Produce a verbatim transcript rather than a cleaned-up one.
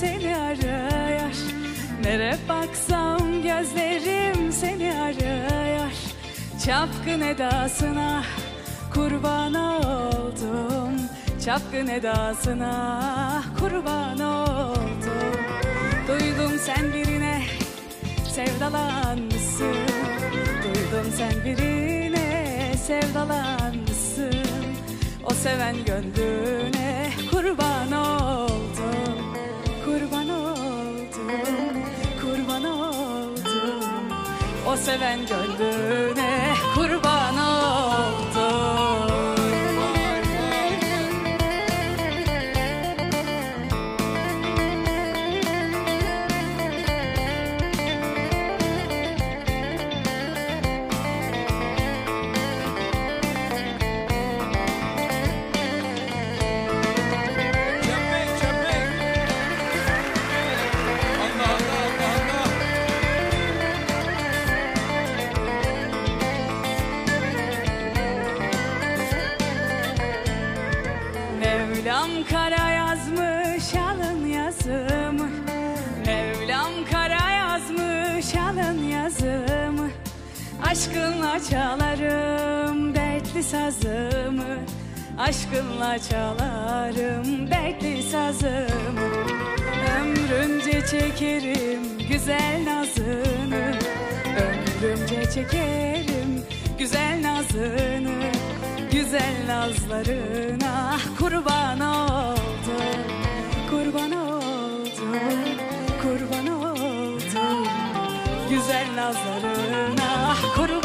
seni arıyor. Nere baksam gözlerim seni arıyor. Çapkın edasına kurban oldum. Çapkın edasına kurban oldum. Duydum sen birine sevdalanmışsın. Duydum sen birine sevdalanmışsın. O seven gönlüne kurban oldum. Kurban oldum, kurban oldum. O seven gönlüne kurban oldum. Mevlam kara yazmış alın yazımı. Mevlam kara yazmış alın yazımı. Aşkınla çalarım dertli sazımı. Aşkınla çalarım dertli sazımı. Ömrümce çekerim güzel nazını. Ömrümce çekerim güzel nazını. Güzel nazlarına kurban oldum. Kurban oldum, kurban oldum. Güzel nazlarına kurban